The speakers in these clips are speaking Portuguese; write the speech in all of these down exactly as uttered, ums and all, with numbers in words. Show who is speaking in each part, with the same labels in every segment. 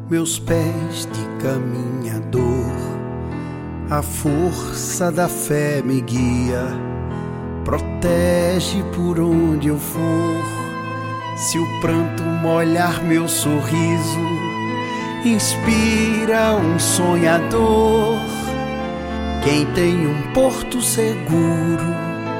Speaker 1: meus pés de caminhador. A força da fé me guia, protege por onde eu for. Se o pranto molhar meu sorriso, inspira um sonhador. Quem tem um porto seguro,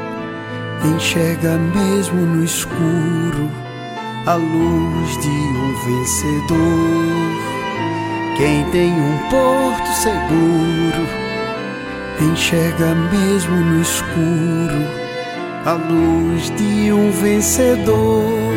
Speaker 1: enxerga mesmo no escuro a luz de um vencedor. Quem tem um porto seguro, enxerga mesmo no escuro a luz de um vencedor.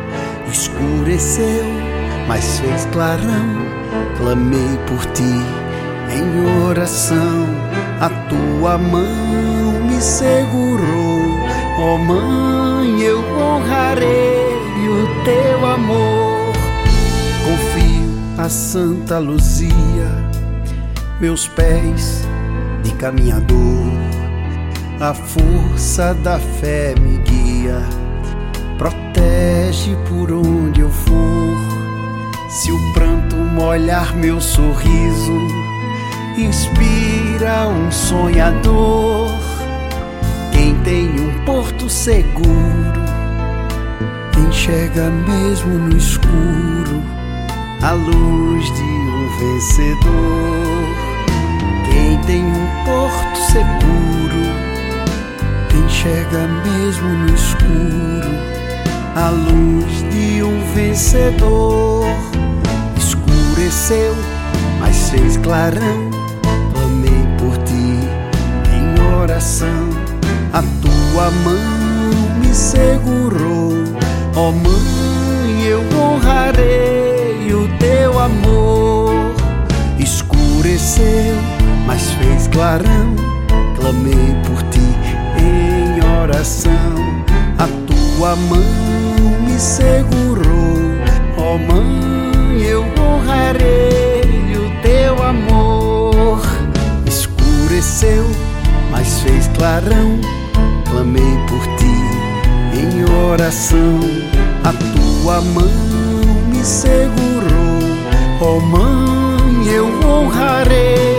Speaker 1: Escureceu, mas fez clarão. Clamei por ti em oração, a tua mão me segurou. Ó Mãe, eu honrarei o teu amor. Confio a Santa Luzia, meus pés de caminhador. A força da fé me guia, protege por onde eu for. Se o pranto molhar meu sorriso, inspira um sonhador. Quem tem um porto seguro, enxerga mesmo no escuro a luz de um vencedor. Quem tem um porto seguro, enxerga mesmo no escuro a luz de um vencedor. Escureceu, mas fez clarão. Clamei por ti em oração, a tua mão me segurou. Ó Mãe, eu honrarei o teu amor. Escureceu, mas fez clarão. Clamei por ti em oração, a tua mão me segurou. Ó Mãe, eu honrarei o teu amor. Escureceu, mas fez clarão. Clamei por ti em oração, a tua mão me segurou. Ó Mãe, eu honrarei